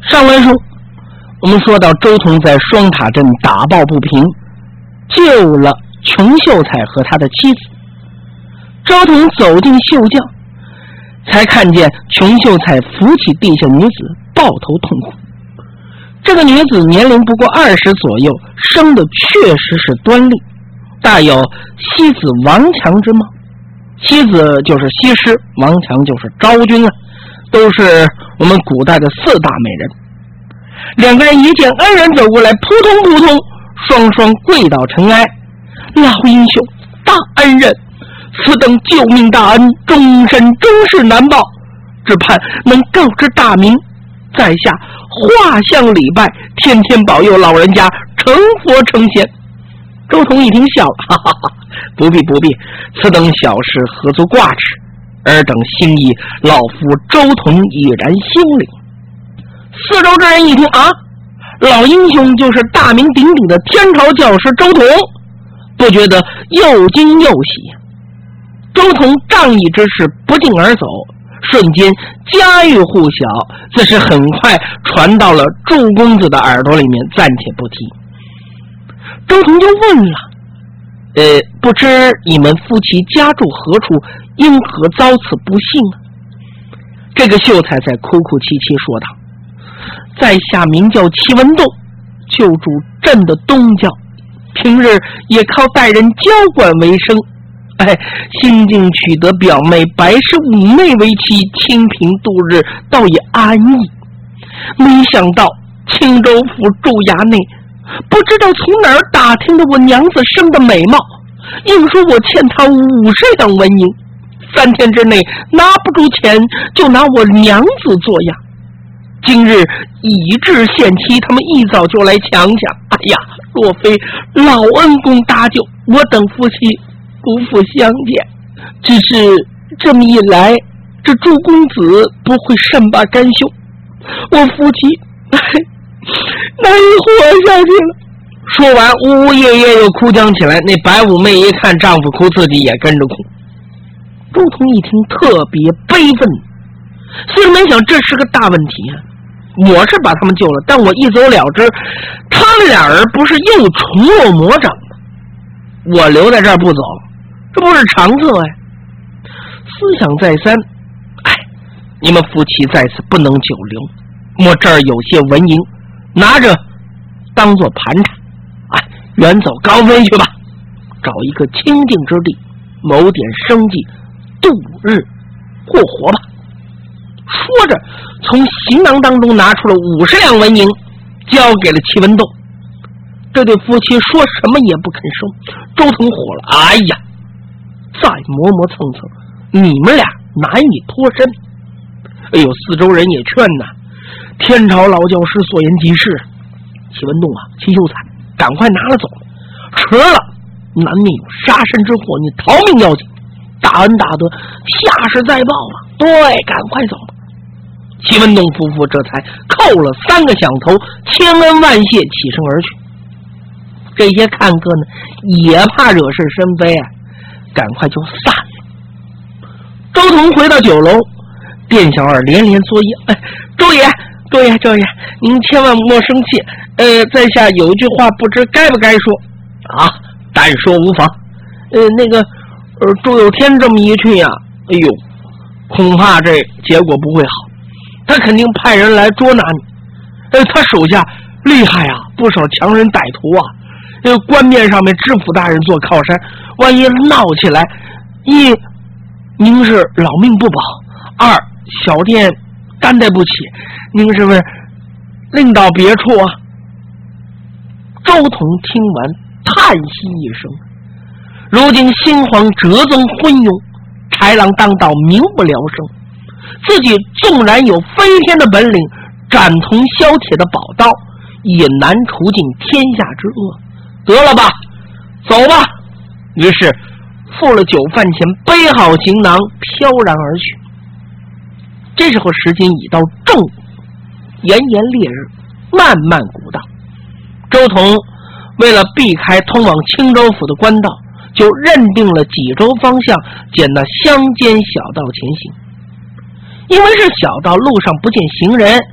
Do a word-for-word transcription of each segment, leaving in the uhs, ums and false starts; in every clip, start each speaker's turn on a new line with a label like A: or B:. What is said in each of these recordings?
A: 上文书我们说到周同在双塔镇打抱不平，救了穷秀才和他的妻子。周同走进秀轿，才看见穷秀才扶起地下女子，抱头痛哭。这个女子年龄不过二十左右，生的确实是端丽，大有西子王强之貌。西子就是西施，王强就是昭君啊，都是我们古代的四大美人。两个人一见恩人走过来，扑通扑通，双双跪倒尘埃。老英雄，大恩人，此等救命大恩，终身终世难报，只盼能告知大名，在下画像礼拜，天天保佑老人家成佛成仙。周同一听笑了，哈哈哈，不必不必，此等小事何足挂齿，尔等心意，老夫周同已然心领。四周之人一听啊，老英雄就是大名鼎鼎的天朝教师周同，不觉得又惊又喜。周同仗义之事不胫而走，瞬间家喻户晓，自是很快传到了祝公子的耳朵里面，暂且不提。周同就问了，呃，不知你们夫妻家住何处，因何遭此不幸啊？这个秀才才哭哭戚戚说道，在下名叫齐文栋，就住镇的东郊，平日也靠待人交管为生。哎，新近取得表妹白氏五妹为妻，清贫度日，倒也安逸。没想到青州府住衙内，不知道从哪儿打听的我娘子生的美貌，硬说我欠她五十两纹银，三天之内拿不出钱，就拿我娘子做押。今日已至限期，他们一早就来强抢。哎呀，若非老恩公搭救，我等夫妻不复相见。只是这么一来，这祝公子不会善罢甘休，我夫妻难以活下去了。说完呜呜咽咽又哭将起来。那白五妹一看丈夫哭，自己也跟着哭。周同一听特别悲愤，虽然没想这是个大问题啊，我是把他们救了，但我一走了之，他们俩人不是又重落魔掌吗？我留在这儿不走，这不是长策哎。思想再三，哎，你们夫妻在此不能久留，我这儿有些纹银，拿着当做盘缠，哎，远走高飞去吧，找一个清静之地，谋点生计，度日过活吧。说着从行囊当中拿出了五十两纹银，交给了齐文栋。这对夫妻说什么也不肯收。周同火了，哎呀，再磨磨蹭蹭，你们俩难以脱身。哎呦，四周人也劝呐，天朝老教师所言极是，齐文栋啊，齐秀才，赶快拿了走，迟了难免有杀身之祸，你逃命要紧，大恩大德下世再报啊。对，赶快走吧。齐文栋夫妇这才扣了三个响头，千恩万谢，起身而去。这些看客呢，也怕惹是生非啊，赶快就散了。周同回到酒楼，店小二连连作揖：“哎，周爷，周爷，周爷，您千万莫生气。呃，在下有一句话，不知该不该说啊？但说无妨。呃，那个，呃，周有天这么一去呀、啊，哎呦，恐怕这结果不会好。他肯定派人来捉拿你。呃，他手下厉害啊，不少强人歹徒啊。呃，官面上面知府大人做靠山，万一闹起来，一您是老命不保，二小店担待不起，您是不是另到别处啊？”周同听完叹息一声，如今新皇折宗昏庸，豺狼当道，民不聊生，自己纵然有飞天的本领，斩铜削铁的宝刀，也难除尽天下之恶。得了吧，走吧。于是付了酒饭钱，背好行囊，飘然而去。这时候时间已到正午，炎炎烈日，漫漫古道。周同为了避开通往青州府的官道，就认定了济州方向，捡那乡间小道前行。因为是小道，路上不见行人，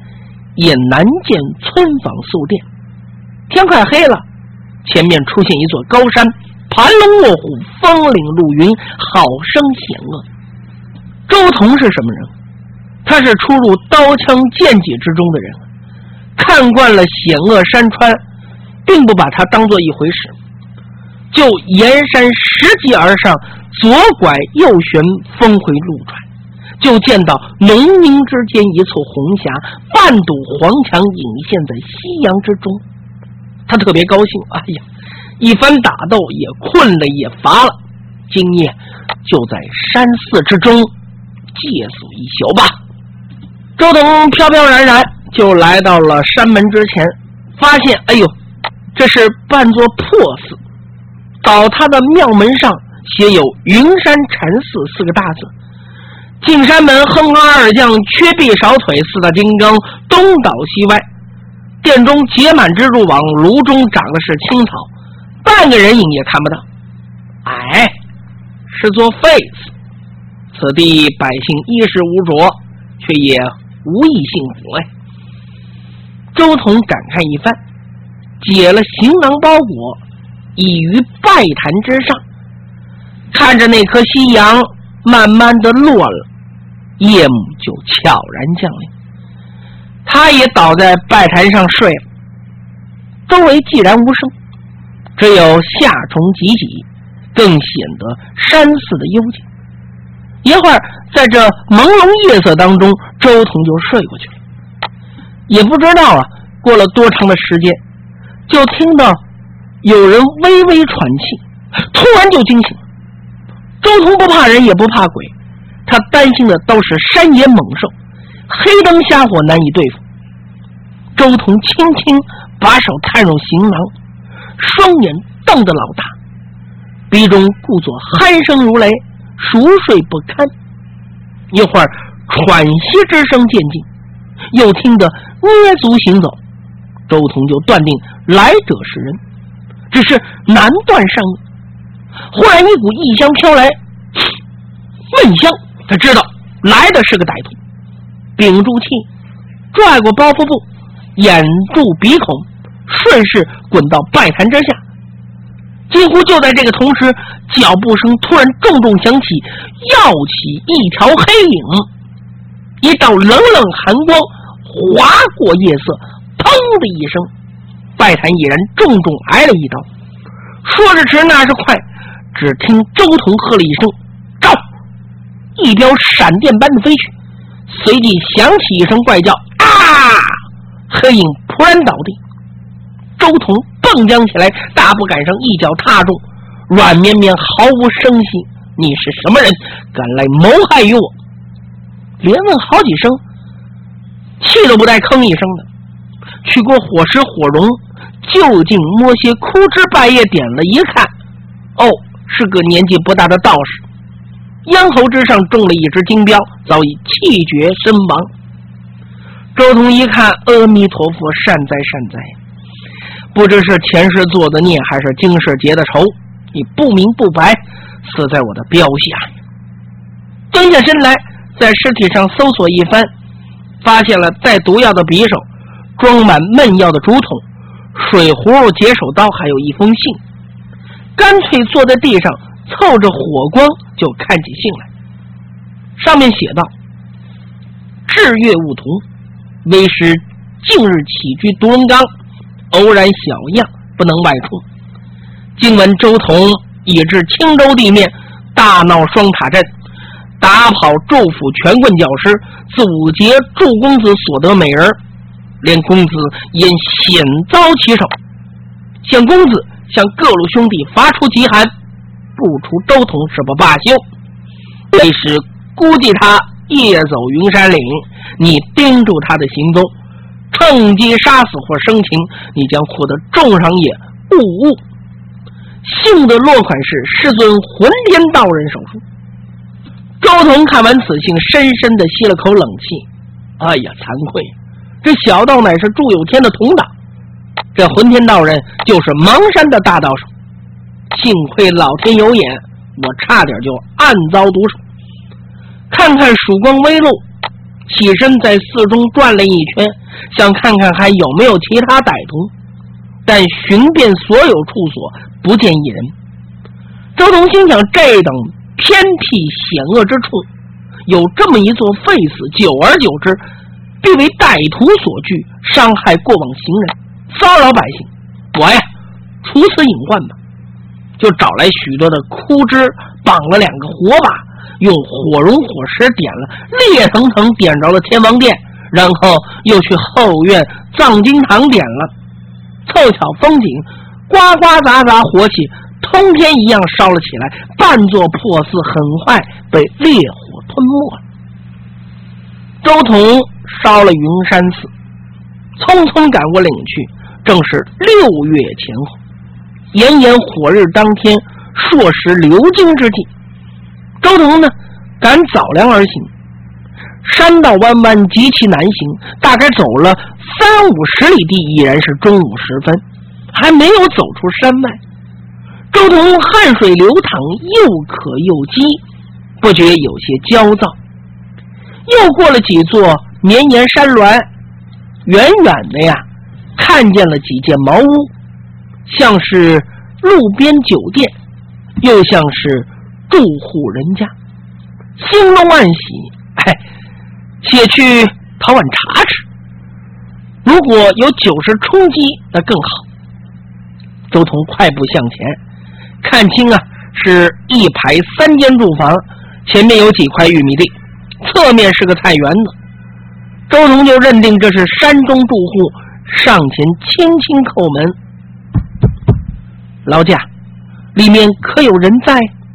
A: 也难见村坊宿店。天快黑了，前面出现一座高山，盘龙卧虎，风岭入云，好生险恶。周同是什么人？他是出入刀枪剑戟之中的人，看惯了险恶山川，并不把它当作一回事，就沿山拾级而上，左拐右旋，峰回路转，就见到浓荫之间一簇红霞，半堵黄墙隐现在夕阳之中。他特别高兴，哎呀，一番打斗也困了也乏了，今夜就在山寺之中借宿一宿吧。周同飘飘然然就来到了山门之前，发现哎呦，这是半座破寺，倒塌的庙门上写有云山禅寺四个大字，进山门哼哈二将，缺臂少腿，四大金刚东倒西歪，殿中结满蜘蛛网，炉中长的是青草，半个人影也看不到。哎，是座废寺，此地百姓衣食无着，却也无一幸福哎。周同感慨一番，解了行囊包裹，已于拜坛之上，看着那颗夕阳慢慢的落了，夜幕就悄然降临，他也倒在拜坛上睡了。周围寂然无声，只有夏虫唧唧，更显得山寺的幽静。一会儿在这朦胧夜色当中，周同就睡过去了。也不知道啊过了多长的时间，就听到有人微微喘气，突然就惊醒。周同不怕人也不怕鬼，他担心的都是山野猛兽，黑灯瞎火难以对付。周同轻轻把手探入行囊，双眼瞪得老大，鼻中故作鼾声如雷，熟睡不堪。一会儿喘息之声渐近，又听得捏足行走，周同就断定来者是人，只是难断善恶。忽然一股异香飘来，闷香，他知道来的是个歹徒，屏住气，拽过包袱布，掩住鼻孔，顺势滚到拜坛之下。几乎就在这个同时，脚步声突然重重响起，跃起一条黑影，一道冷冷寒光划过夜色，砰的一声，拜坛已然重重挨了一刀。说时迟那时快，只听周同喝了一声招，一镖闪电般的飞去，随即响起一声怪叫啊！黑影突然倒地，周同蹦将起来，大步赶上，一脚踏中，软绵绵毫无声息。你是什么人，敢来谋害于我？连问好几声，气都不带吭一声的。取过火石火绒，就近摸些枯枝败叶点了一看，哦，是个年纪不大的道士，咽喉之上中了一只金镖，早已气绝身亡。周同一看，阿弥陀佛，善哉善哉，不知是前世做的孽，还是今世结的仇，你不明不白，死在我的镖下。蹲下身来，在尸体上搜索一番，发现了带毒药的匕首，装满闷药的竹筒，水葫芦、解手刀，还有一封信。干脆坐在地上，凑着火光就看起信来。上面写道：至月勿同，为师近日起居独龙岗，偶然小恙，不能外出。今闻周同已至青州地面，大闹双塔镇，打跑祝府权棍教师，阻截祝公子所得美人，连公子因险遭其手，向公子向各路兄弟发出急函，不除周同是不罢休。为师估计他夜走云山岭，你盯住他的行踪，趁机杀死或生擒，你将获得重赏也，勿误。信的落款是师尊混天道人手书。周同看完此信，深深地吸了口冷气。哎呀，惭愧，这小道乃是祝有天的同党，这混天道人就是邙山的大道手。幸亏老天有眼，我差点就暗遭毒手。看看曙光微露， 起身在四中转了一圈，想看看还有没有其他歹徒，但寻遍所有处所不见一人。周同心想，这等偏僻险恶之处有这么一座废寺，久而久之必为歹徒所惧，伤害过往行人，骚扰百姓，我呀除此隐患吧。就找来许多的枯枝，绑了两个火把，用火绒火石点了，烈腾腾点着了天王殿，然后又去后院藏经堂点了，凑巧风景，呱呱杂杂火起，通天一样烧了起来，半座破寺很快被烈火吞没了。周同烧了云山寺，匆匆赶过岭去，正是六月前后，炎炎火日当天，朔时流金之际。周同呢赶早凉而行，山道弯弯，极其难行，大概走了三五十里地，已然是中午时分，还没有走出山外。周同汗水流淌，又渴又饥，不觉有些焦躁。又过了几座绵延山峦，远远的呀看见了几间茅屋，像是路边酒店，又像是住户人家，心中暗喜，哎，且去讨碗茶吃，如果有酒食充饥那更好。周同快步向前，看清啊是一排三间住房，前面有几块玉米地，侧面是个菜园子。周同就认定这是山中住户，上前轻轻叩门：“劳驾，里面可有人在？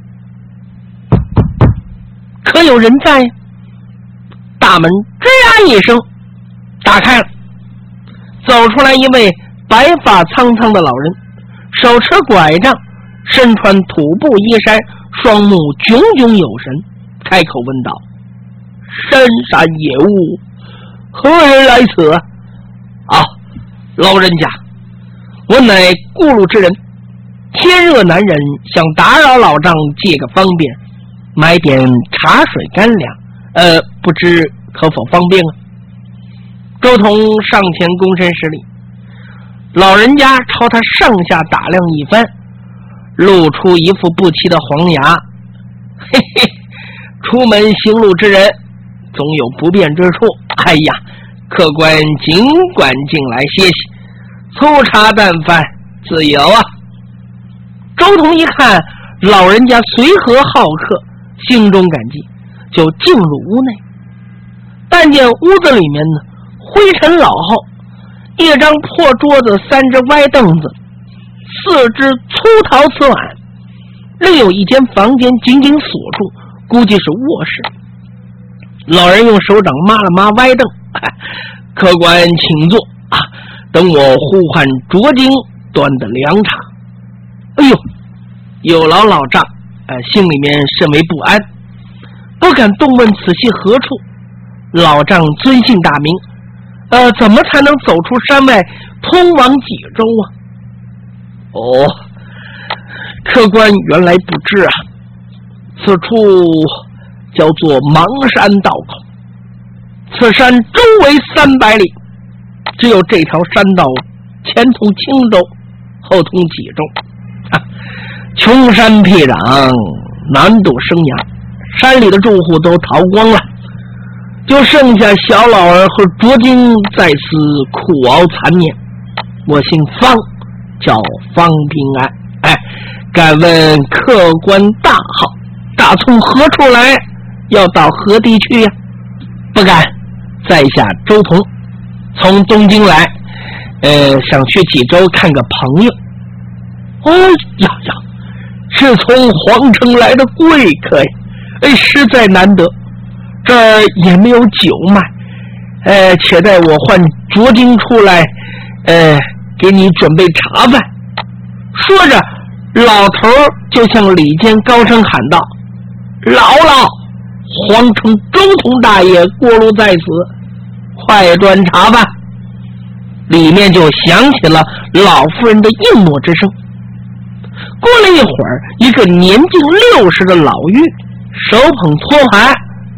A: 可有人在？”大门吱呀一声打开了，走出来一位白发苍苍的老人，手持拐杖，身穿土布衣衫，双目炯炯有神，开口问道：“深山野物，何人来此？”“啊，老人家，我乃过路之人，天热难忍，想打扰老丈借个方便，买点茶水干粮，呃，不知可否方便啊？”周同上前躬身施礼，老人家朝他上下打量一番，露出一副不齐的黄牙：“嘿嘿，出门行路之人，总有不便之处。哎呀，客官尽管进来歇息，粗茶淡饭自由啊。”周同一看老人家随和好客，心中感激，就进入屋内。但见屋子里面呢，灰尘老厚，一张破桌子，三只歪凳子，四只粗陶瓷碗，另有一间房间紧紧锁住，估计是卧室。老人用手掌抹了抹歪凳：“客官请坐啊，等我呼唤浊金端的凉茶。”哎呦，有劳老丈，呃，心里面甚为不安，不敢动问此系何处。老丈尊姓大名？呃，怎么才能走出山外，通往济州啊？哦，客官原来不知啊，此处叫做邙山道口，此山周围三百里，只有这条山道前通青州，后通济州。啊，穷山僻壤，难度生养，山里的住户都逃光了，就剩下小老儿和卓金在此苦熬残年。我姓方，叫方平安。哎，敢问客官大号，打从何处来，要到何地去呀？不敢，在下周同，从东京来，呃，想去济州看个朋友。哦呀呀，是从皇城来的贵客呀，哎，实在难得。这儿也没有酒卖，呃，且待我唤卓金出来，呃，给你准备茶饭。说着，老头就向里间高声喊道：“姥姥，皇城周同大爷过路在此，快端茶饭。”里面就响起了老妇人的应诺之声。过了一会儿，一个年近六十的老妪手捧托盘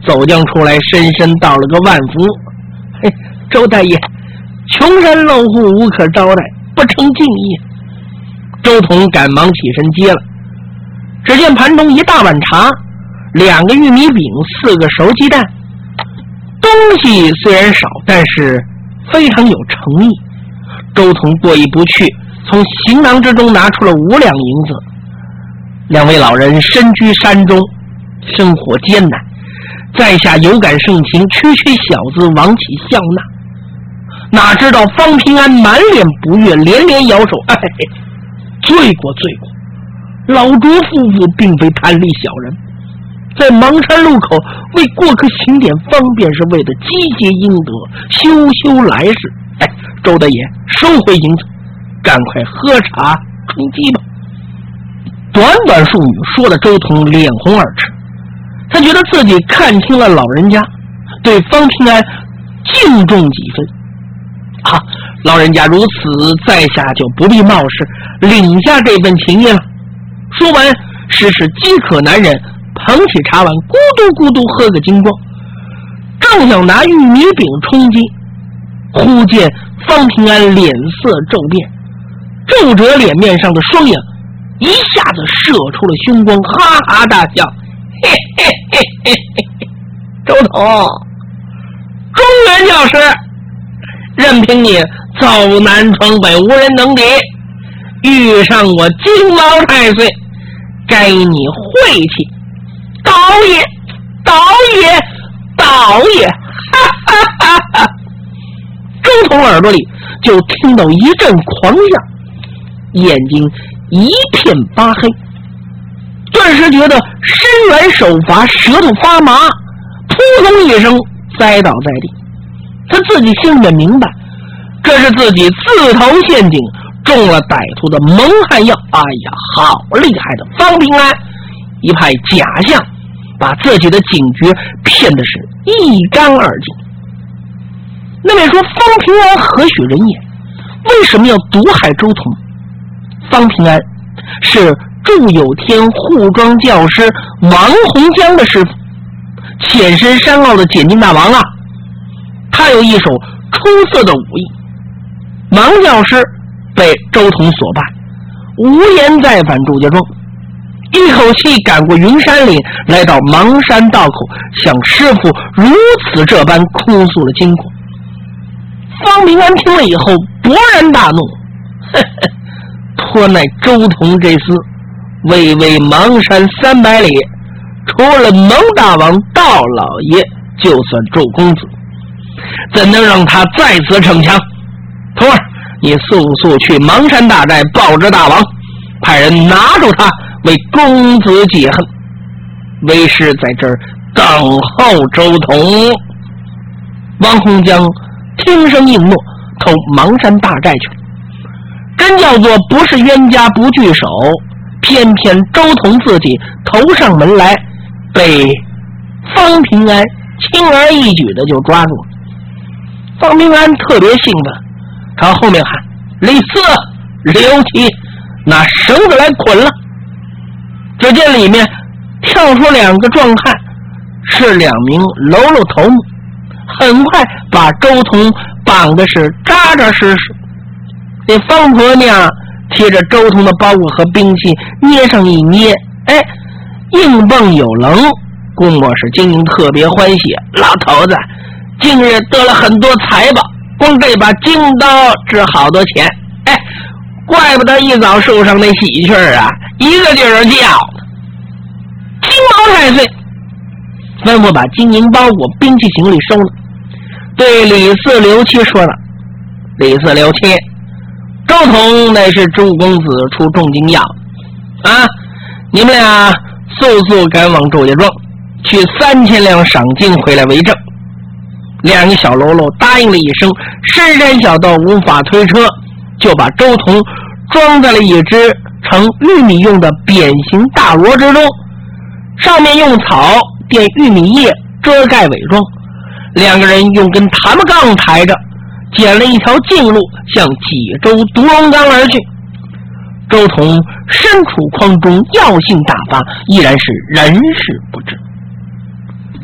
A: 走将出来，深深道了个万福。嘿，周大爷，穷山陋户无可招待，不成敬意。周同赶忙起身接了。只见盘中一大碗茶，两个玉米饼，四个熟鸡蛋。东西虽然少，但是非常有诚意。周同过意不去，从行囊之中拿出了五两银子。两位老人身居山中，生活艰难，在下有感盛情，区区小子枉起笑纳。哪知道方平安满脸不悦，连连摇手：“哎，罪过罪过！老卓夫妇并非贪利小人，在邙山路口为过客行点方便，是为了积结阴德，修修来世。哎，周大爷，收回银子，赶快喝茶充饥吧。”短短数语说的周同脸红耳赤，他觉得自己看清了老人家，对方平安敬重几分。啊，老人家如此，在下就不必冒失，领下这份情谊了。说完，实是饥渴难忍，捧起茶碗，咕嘟咕嘟喝个精光。正想拿玉米饼充饥，忽见方平安脸色骤变，皱着脸面上的双眼一下子射出了凶光，哈哈大笑：“嘿嘿嘿嘿嘿！周同，中原教师，任凭你走南闯北，无人能敌。遇上我金毛太岁，该你晦气！倒也，倒也，倒也！”哈哈哈哈！周同耳朵里就听到一阵狂笑，眼睛一片发黑，顿时觉得身软手乏，舌头发麻，扑通一声栽倒在地。他自己心里面明白，这是自己自投陷阱，中了歹徒的蒙汗药。哎呀，好厉害的方平安，一派假象，把自己的警觉骗的是一干二净。那么说，方平安何许人也？为什么要毒害周同？方平安是祝有天护庄教师王洪江的师傅，潜身山坳的检经大王啊！他有一手出色的武艺。王教师被周同所败，无颜再返祝家庄，一口气赶过云山岭，来到邙山道口，向师傅如此这般哭诉了经过。方平安听了以后勃然大怒，呵呵，托乃周同这厮，巍巍邙山三百里，除了蒙大王道老爷，就算周公子，怎能让他再次逞强？徒儿，你速速去邙山大寨报知大王，派人拿住他，为公子解恨。为师在这儿等候周同。王洪江听声应诺，投邙山大寨去了。真叫做不是冤家不聚首，偏偏周同自己投上门来，被方平安轻而易举的就抓住了。方平安特别兴奋，朝后面喊：“李四、刘七，拿绳子来捆了！”只见里面跳出两个壮汉，是两名喽啰头目，很快把周同绑的是扎扎实实。这方婆娘贴着周同的包裹和兵器，捏上一捏，哎，硬蹦有棱。估摸是精英特别欢喜，老头子今日得了很多财宝，光这把金刀值好多钱。哎，怪不得一早树上那喜鹊啊，一个劲儿叫呢。金毛太岁吩咐把金银包裹、兵器行李收了，对李四、刘七说了：“李四、刘七，周同乃是朱公子出重金药啊，你们俩速速赶往周家庄，取三千两赏金回来为证。”两个小喽啰答应了一声，深山小道无法推车，就把周同装在了一只盛玉米用的扁形大箩之中，上面用草垫玉米叶遮盖伪装。两个人用根檀木杠抬着，捡了一条近路，向济州独龙岗而去。周同身处筐中，药性大发，依然是人事不知。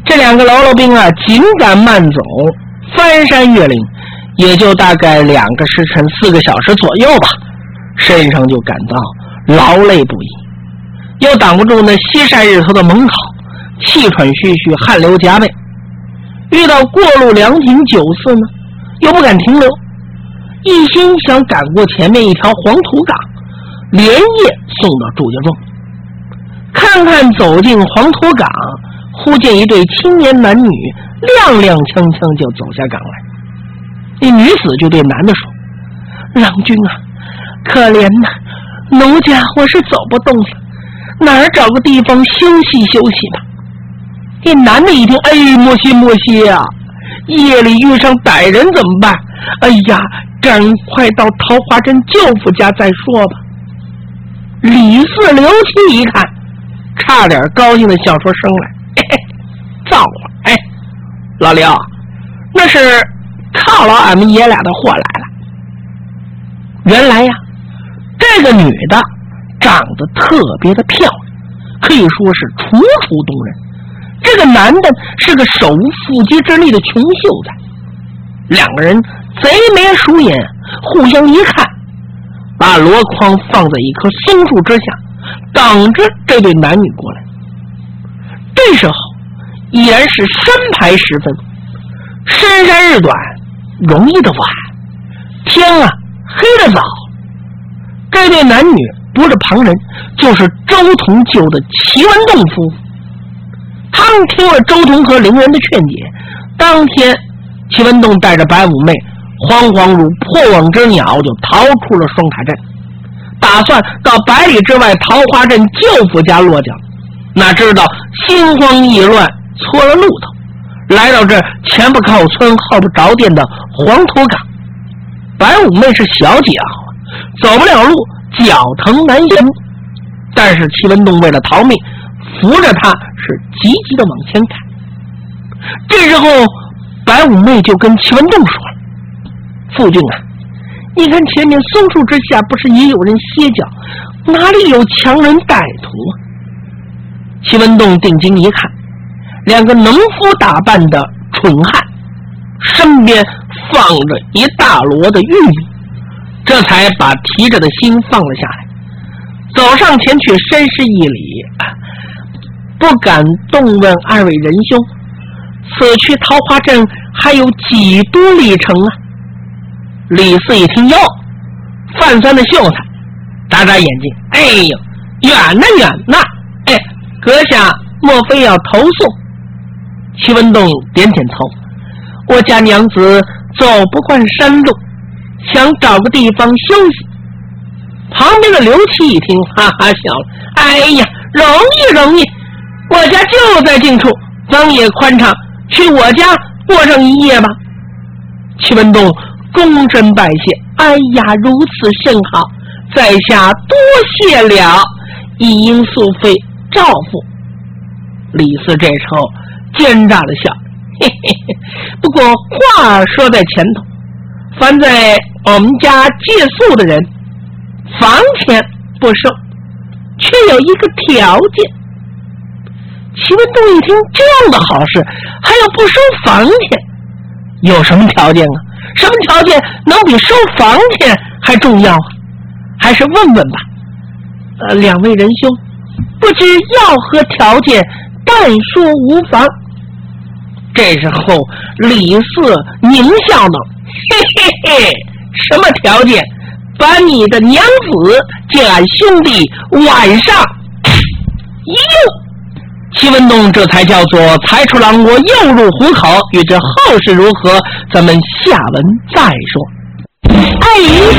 A: 这两个喽啰兵啊，紧赶慢走，翻山越岭，也就大概两个时辰四个小时左右吧，身上就感到劳累不已，又挡不住那西晒日头的猛烤，气喘吁吁，汗流浃背。遇到过路凉亭酒肆呢，又不敢停留，一心想赶过前面一条黄土岗，连夜送到祝家庄。看看走进黄土岗，忽见一对青年男女踉踉跄跄就走下岗来。那女子就对男的说：“郎君啊，可怜呐，奴家我是走不动了，哪儿找个地方休息休息吧。”这男的一听，哎，莫西莫西啊，夜里遇上歹人怎么办？哎呀，赶快到桃花镇舅父家再说吧。李四、刘七一看，差点高兴的笑出声来，嘿嘿，造化！哎，老刘，那是犒劳俺们爷俩的货来了。原来呀，这个女的长得特别的漂亮，可以说是楚楚动人。这个男的是个手无缚鸡之力的穷秀才，两个人贼眉鼠眼，互相一看，把箩筐放在一棵松树之下，等着这对男女过来。这时候已然是山牌时分，深山日短，容易的晚，天啊黑得早。这对男女不是旁人，就是周同救的齐文栋夫妇。他们听了周同和伶人的劝解，当天齐文栋带着白五妹惶惶如破网之鸟，就逃出了双塔镇，打算到百里之外桃花镇舅父家落脚。哪知道心慌意乱，错了路头，来到这前不靠村后不着店的黄土岗。白五妹是小姐好啊，走不了路，脚疼难行，但是齐文栋为了逃命，扶着他是急急的往前赶。这时候白五妹就跟齐文栋说了：“父君啊，你看前面松树之下不是也有人歇脚，哪里有强人歹徒啊？”齐文栋定睛一看，两个农夫打扮的蠢汉，身边放着一大箩的玉米，这才把提着的心放了下来，走上前去深施一礼，不敢动问二位仁兄，此去桃花镇还有几多里程啊？李四一听，哟，范三的秀才，眨眨眼睛，哎呦，远呐远呐！哎，阁下莫非要投送？齐文栋点点头，我家娘子走不惯山路，想找个地方休息。旁边的刘七一听，哈哈笑了，哎呀，容易容易，我家就在近处，方也宽敞，去我家过上一夜吧。齐文栋躬身拜谢，哎呀，如此甚好，在下多谢了，一应速费照付。李四这时候奸诈的笑，嘿嘿嘿，不过话说在前头，凡在我们家借宿的人，房钱不收，却有一个条件。齐文栋一听，这样的好事还要不收房钱，有什么条件啊？什么条件能比收房钱还重要啊？还是问问吧。呃，两位仁兄，不知要何条件，但说无妨。这时候李四狞笑道：“嘿嘿嘿，什么条件？把你的娘子见俺兄弟晚上一用。”齐文栋这才叫做财出狼窝，又入虎口。欲知后事如何，咱们下文再说。碍于